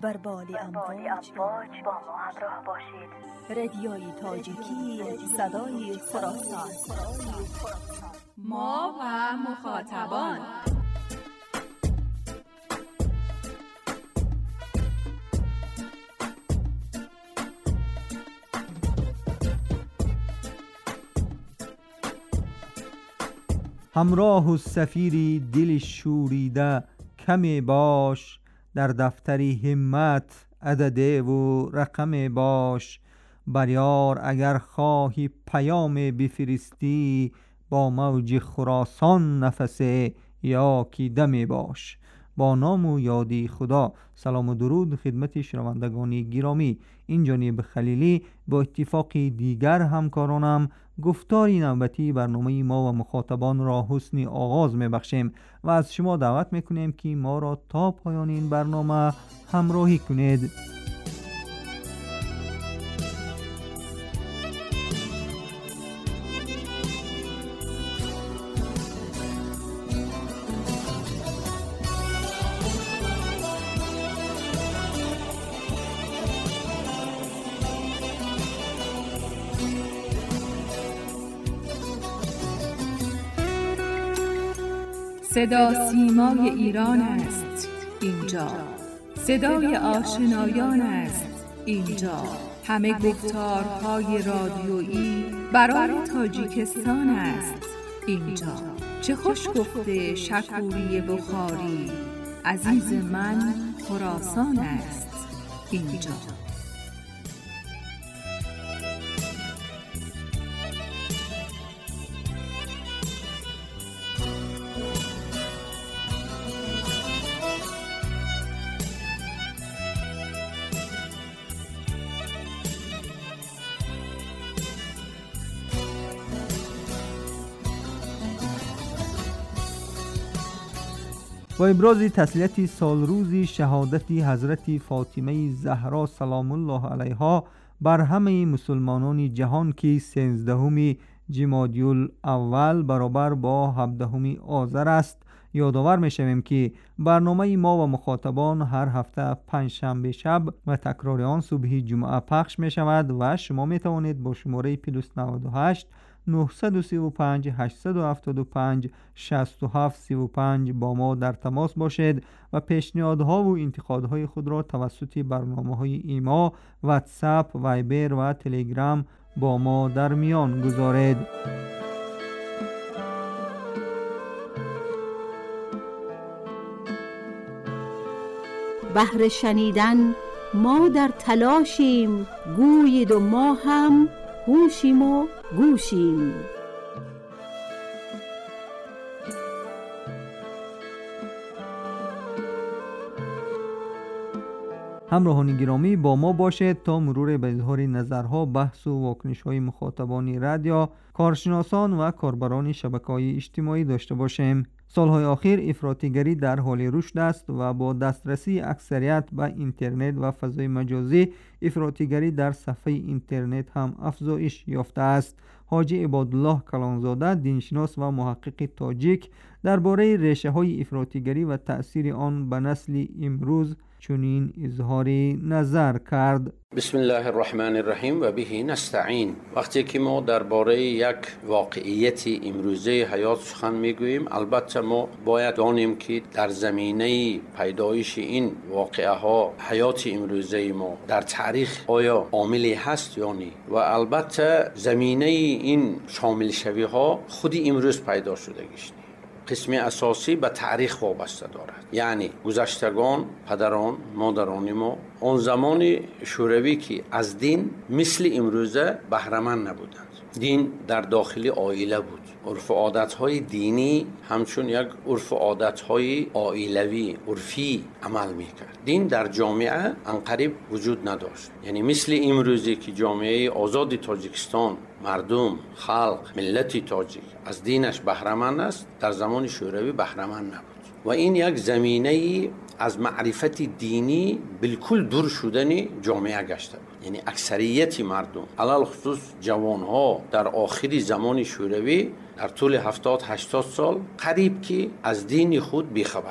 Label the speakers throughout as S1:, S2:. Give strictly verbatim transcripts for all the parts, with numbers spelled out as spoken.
S1: بر بالی امواج با ما همراه باشید. رادیوی تاجیکی، صدای خراسان.
S2: ما و مخاطبان.
S3: همراه و سفیری دل شوریده کمی باش، در دفتری همت عدده و رقم باش. بریار اگر خواهی پیام بفرستی، با موج خراسان نفس یا کی دمی باش. با نام و یادی خدا. سلام و درود خدمت شنوندگان گرامی. این جانب خلیلی با اتفاق دیگر همکارانم گفتاری نوبتی برنامه ما و مخاطبان را حسن آغاز میبخشیم و از شما دعوت میکنیم که ما را تا پایان این برنامه همراهی کنید.
S2: صدا سیمای ایران است اینجا، صدای آشنایان است اینجا. همه گفتارهای رادیویی برای تاجیکستان است اینجا. چه خوش گفته شکوری بخاری، عزیز من خراسان است اینجا.
S3: با ابراز تسلیت سالروز شهادت حضرت فاطمه زهرا سلام الله علیها بر همه مسلمانان جهان که سیزدهم جمادی الاول برابر با هفدهم آذر است، یادآور می‌شویم که برنامه ما و مخاطبان هر هفته پنجشنبه شب و تکرار آن صبح جمعه پخش می‌شود و شما می‌توانید با شماره پلاس نود و هشت نهصد و سی و پنج هشتصد و هفتاد و پنج شصت و هفت سی و پنج با ما در تماس باشید و پیشنهادها و انتقادهای خود را توسط برنامه‌های ایما، واتساپ، وایبر و تلگرام با ما در میان گذارید.
S4: بهر شنیدن ما در تلاشیم، گویید و ما هم هوشیم و گوشیم.
S3: همراهان گرامی با ما باشید تا مرور به اظهار نظرها، بحث و واکنش‌های مخاطبان رادیو، کارشناسان و کاربران شبکه‌های اجتماعی داشته باشیم. سالهای اخیر افراطیگری در حال رشد است و با دسترسی اکثریت به اینترنت و فضای مجازی، افراطیگری در صفحه اینترنت هم افزایش یافته است. حاجی عبادالله کلانزاده، دینشناس و محقق تاجیک، درباره ریشه‌های افراطیگری و تأثیر آن به نسل امروز چنین اظهار نظر کرد.
S5: بسم الله الرحمن الرحیم و به نستعین. وقتی که ما درباره یک واقعیت امروزه حیات سخن میگوییم، البته ما باید دانیم که در زمینه پیدایش این واقعه ها حیات امروزه ما در تاریخ آیا عاملی هست یا نه، و البته زمینه این شامل شوی ها خودی امروز پیدا شده گشت. قسم اساسی به تاریخ وابسته دارد، یعنی گذشتگان پدران مادران ما اون زمان شوروی که از دین مثل امروزه بهره‌مند نبودند. دین در داخل عائله بود، عرف و عادت‌های دینی همچون یک عرف و عادت‌های عائلوی عرفی عمل می‌کرد. دین در جامعه انقریب وجود نداشت، یعنی مثل امروزی که جامعه آزاد تاجیکستان مردم، خلق، ملت تاجیک از دینش بهره‌مند است، در زمان شوروی بهره‌مند نبود و این یک زمینه از معرفت دینی بالکل دور شدن جامعه گشته بود. یعنی اکثریت مردم علل خصوص جوانها در آخر زمان شوروی در طول هفتاد هشتاد سال قریب که از دین خود بیخبر بودند.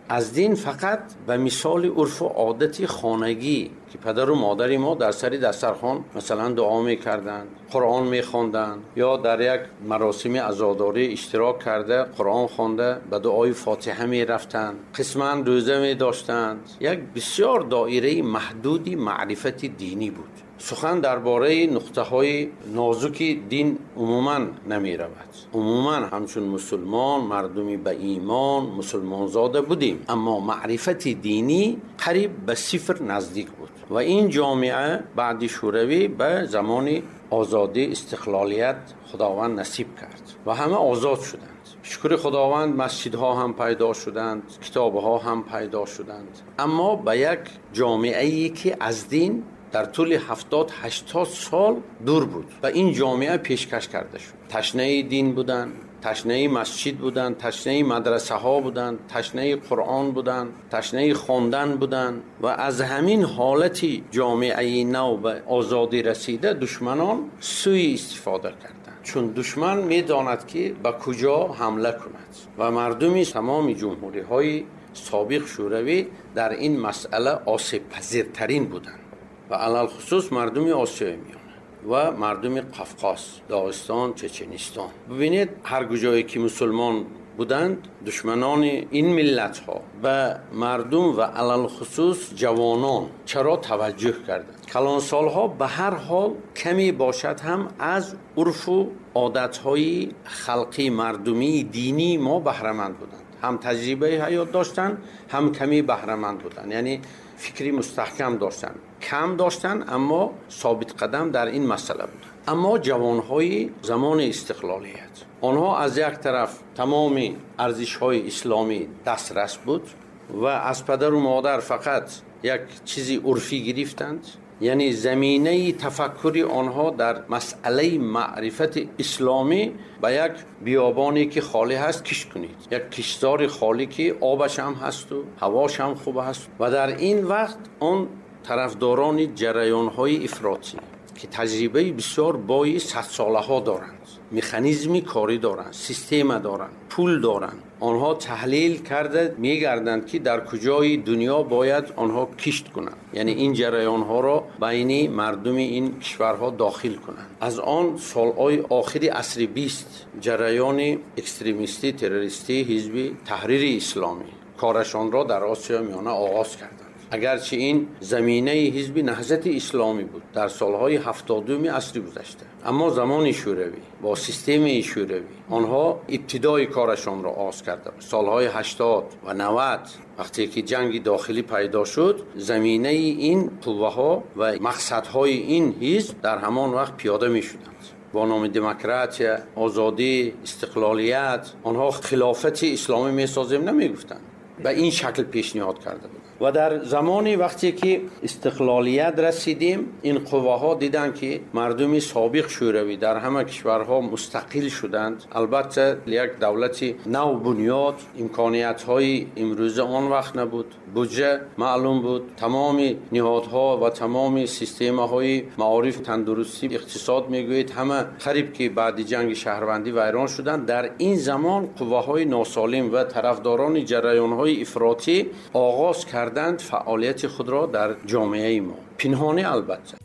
S5: از دین فقط به مثال عرف و عادت خانگی که پدر و مادر ما در سری دسترخوان مثلا دعا میکردند، قرآن میخواندند، یا در یک مراسم عزاداری اشتراک کرده قرآن خوانده به دعای فاتحه میرفتند، قسما روزه میداشتند. یک بسیار دایره محدودی معرفت دینی بود. سخن درباره نقطه‌های نازک دین عموما نمی رود. عموما همچون مسلمان مردمی به ایمان مسلمان زاده بودیم، اما معرفت دینی قریب به صفر نزدیک بود و این جامعه بعد شوروی به زمان آزادی استقلالیت خداوند نصیب کرد و همه آزاد شدند. شکر خداوند مسجدها هم پیدا شدند، کتابها هم پیدا شدند، اما به یک جامعه‌ای که از دین در طول هفتاد هشتاد سال دور بود و این جامعه پیشکش کرده شد. تشنه دین بودن، تشنه مسجد بودن، تشنه مدرسه ها بودن، تشنه قرآن بودن، تشنه خواندن بودن و از همین حالتی جامعه نو به آزادی رسیده دشمنان سوء استفاده کردند، چون دشمن میداند که به کجا حمله کند و مردمی تمام جمهوری های سابق شوروی در این مسئله آسیب پذیرترین بودند و علل خصوص مردم آسیای میانه و مردم قفقاز، داغستان، چچنستان. ببینید هر کجایی که مسلمان بودند دشمنان این ملت ها به مردم و علل خصوص جوانان چرا توجه کردند؟ کلان سالها به هر حال کمی باشد هم از عرف و عادت های خلقی مردمی دینی ما بهره مند بودند. هم تجربه حیات داشتن، هم کمی بهره مند بودند، یعنی فکری مستحکم داشتن، کم داشتن اما ثابت قدم در این مسئله بود. اما جوانهای زمان استقلالیت آنها از یک طرف تمام ارزش‌های اسلامی دسترس بود و از پدر و مادر فقط یک چیزی عرفی گرفتند، یعنی زمینه تفکری آنها در مسئله معرفت اسلامی به یک بیابانی که خالی هست کش کنید، یک کشتار خالی که آبش هم هست و هواش هم خوب هست و در این وقت آن طرفداران جریان‌های افراطی که تجربه بسیار بای صد ساله ها دارند، مکانیزمی کاری دارند، سیستم دارند، پول دارند، آنها تحلیل کرده میگردند که در کجای دنیا باید آنها کشت کنند، یعنی این جریان ها را بین مردم این کشورها داخل کنند. از آن سالهای آخری عصر بیست جریان اکستریمیستی تروریستی حزب تحریر اسلامی کارشان را در آسیا میانه آغاز کردند. اگرچه این زمینه حزب نهضت اسلامی بود در سالهای هفتادم عصر گذشته، اما زمان شوروی با سیستم شوروی آنها ابتدای کارشان را آغاز کردند. سالهای هشتاد و نود وقتی که جنگ داخلی پیدا شد، زمینه این قوه ها و مقصدهای این حزب در همان وقت پیاده می شدند با نام دموکراسی، آزادی، استقلالیت. آنها خلافت اسلامی می سازیم نمی گفتند، به این شکل پیشنهاد کرده بود. و در زمانی وقتی که استقلالیت رسیدیم این قوه ها دیدن که مردم سابق شوروی در همه کشورها مستقل شدند. البته یک دولت نو بنیاد، امکانیت های امروز آن وقت نبود، بودجه معلوم بود، تمام نهادها و تمام سیستم های معارف، تندرستی، اقتصاد میگوید همه خریب که بعد جنگ شهروندی ویران شدند. در این زمان قوه های ناسالم و طرفداران جریان های افراطی آغاز کردند فعالیت خود را در جامعه ما، پنهانی البته.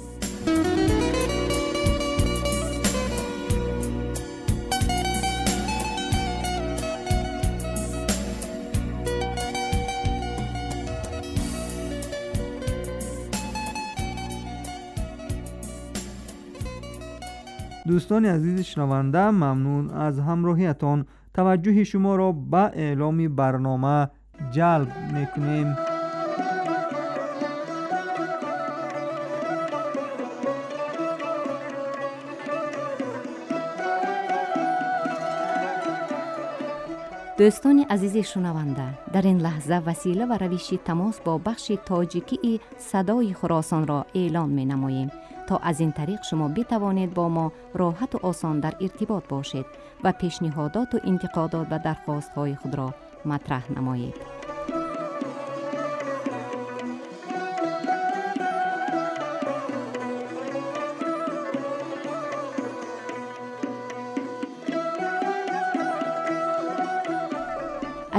S3: دوستان عزیز شنونده، ممنون از همراهیتان. توجه شما را به اعلام برنامه جلب میکنیم.
S6: دوستان عزیز شنونده، در این لحظه وسیله و روش تماس با بخش تاجیکی صدای خراسان را اعلام می نماییم تا از این طریق شما بتوانید با ما راحت و آسان در ارتباط باشید و پیشنهادات و انتقادات و درخواست های خود را مطرح نمایید.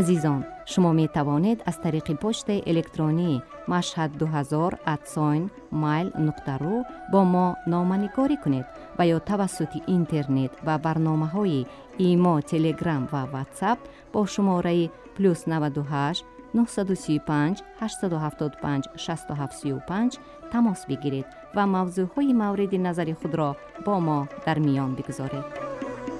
S6: عزیزان، شما می توانید از طریق پست الکترونی مشهد دو هزار ات مایل نقطه رو با ما نامه‌نگاری کنید و یا توسط اینترنت و برنامه‌های ایما، تلگرام و واتساپ با شماره پلوس نود و هشت نه سه پنج هشت هفت پنج شش هفت سه پنج تماس بگیرید و موضوعهای مورد نظر خود را با ما در میان بگذارید.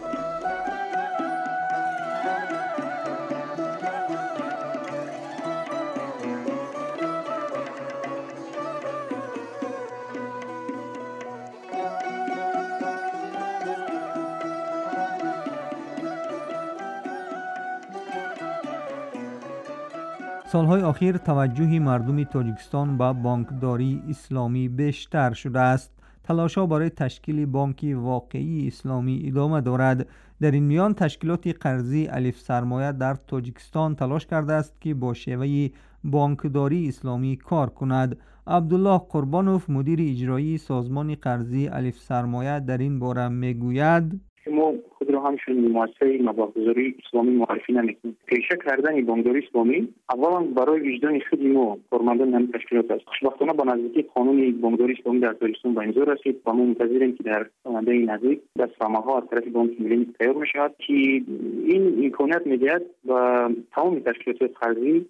S3: سالهای اخیر توجه مردم تاجیکستان به بانکداری اسلامی بیشتر شده است. تلاش‌ها برای تشکیل بانکی واقعی اسلامی ادامه دارد. در این میان تشکیلات قرضی الف سرمایه در تاجیکستان تلاش کرده است که با شیوه بانکداری اسلامی کار کند. عبدالله قربانوف، مدیر اجرایی سازمان قرضی الف سرمایه، در این باره میگوید:
S7: ما خود را همچون مؤسسه مبلغ‌گذاری اسلامی معرفی نمی‌کنیم. پیشه کردن بانکداری اسلامی اولا برای وجدان خود ما کارمندان این تشکیلات است. خوشبختانه با نزدیکی قانون بانکداری اسلامی در تاجیکستان به امضا رسید و ما منتظریم که در آینده نزدیک دستنامه‌ها از طرف بانک ملی تیار می‌شود که این امکانات می‌دهد و تمام تشکیلات قرضی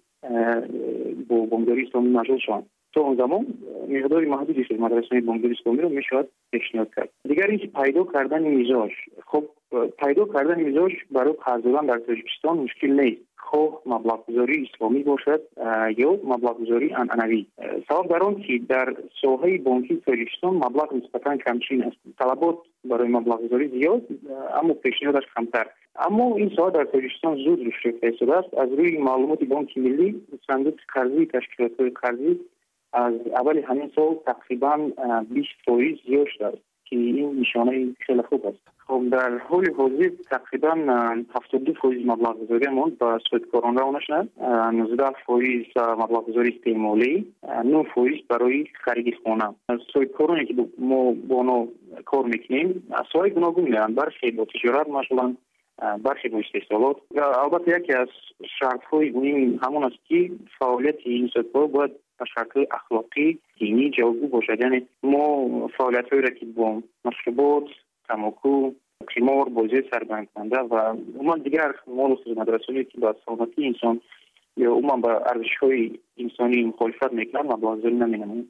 S7: با بانکداری اسلامی مشغول شوند. تا اون زمان مقداری محدودی از مدرسه‌های بانکداری اسلامی رو میشود پیشنهاد کرد. دیگر اینکه پیدا کردن میزاج، خب پیدا کردن میزاج برای قرض دادن در تاجیکستان مشکل نیست. خب مبلغ گذاری اسلامی باشد یا مبلغ گذاری عنعنوی. سبب در آن که در ساحه بانکی تاجیکستان مبلغ نسبتاً کمچین است. طلبات برای مبلغ گذاری زیاد اما پیشنهادش کمتر. اما این ساحه در تاجیکستان زود رشد شده است. از روی معلومات بانک ملی صندوق قرضی تشکیلات قرضی از اول همین سال تقریبا بیست فیصد زیاد شده است که این نشانه خیلی خوب است. خب در حال حاضر تقریبا هفتاد و دو فیصد مبلغ گذاری ما به صادقکاران روانه شد، نوزده فیصد مبلغ گذاری استعمالی، نه فیصد برای خرید خانه. صادقکارانی که ما با آنها کار میکنیم از ساحه گوناگون می‌اند، برخی با تجارت مشغولند، برخی با استحصالات. و البته یکی از شرط‌های این همون است که فعالیت این صادقکار باید به شکل اخلاقی، دینی جوابگو باشد. یعنی ما فعالیت‌هایی را که با مشروبات، تماکو، قمار، بازی سرگرم کننده و عموما دیگر مال و مدرسه‌ای که با سلامتی انسان یا عموما با ارزش‌های انسانی مخالفت میکنند مبلغ‌گذاری نمی‌نماییم.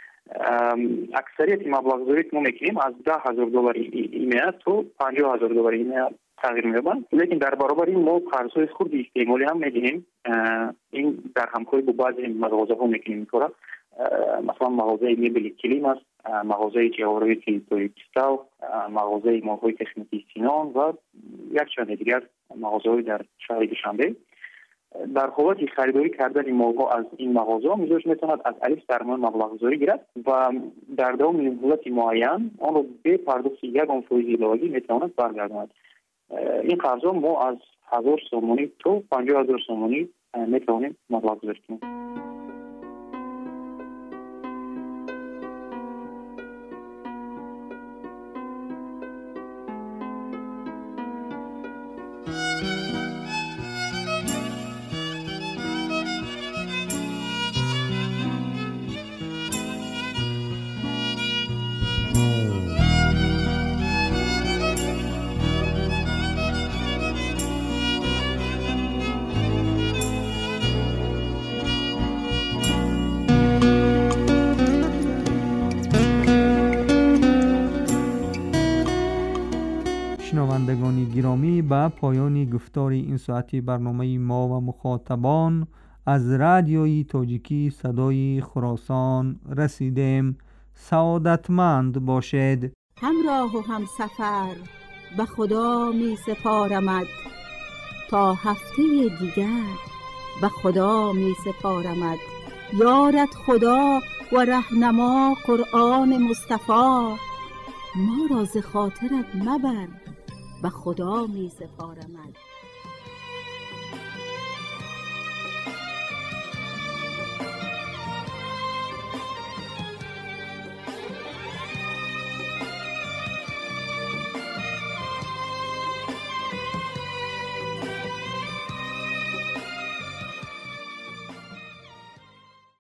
S7: اکثریت مبلغ‌گذاری که ما میکنیم از ده هزار دلار ایمیاد تا پنجاه هزار دلار ایمیاد تغییر می‌یابد. لیکن در برابر این ما قرض‌های خرد استعمالی هم می‌دهیم. این در همکاری با بعضی مغازه‌ها می‌کنیم این کارا. مثلا مغازه مبل کلیم است، مغازه جواهرات توریستاو، مغازه ماه‌های کسمتی سینان و یک چند دیگر مغازه‌های در شهر دوشنبه. در حالت خریداری کردن ماه‌ها از این مغازه میزوج میتواند از الف سرمایه مبلغ‌گذاری گیرد و در دوام مهلت معین آن را به پرداخت یگان فایز الهی میتواند برگرداند. این قرضا ما از هزار سومانی تا پنجاه هزار سومانی میتوانیم مبلغ گذاری کنیم.
S3: شنوندگان گرامی، به پایان گفتار این ساعتی برنامه ما و مخاطبان از رادیوی تاجیکی صدای خراسان رسیدیم. سعادتمند باشید.
S4: همراه و هم سفر به خدا می سپارمد، تا هفته دیگر به خدا می سپارمد. یارت خدا و رهنما قرآن مصطفی، ما را ز خاطرت مبر به خدا می سپارمد.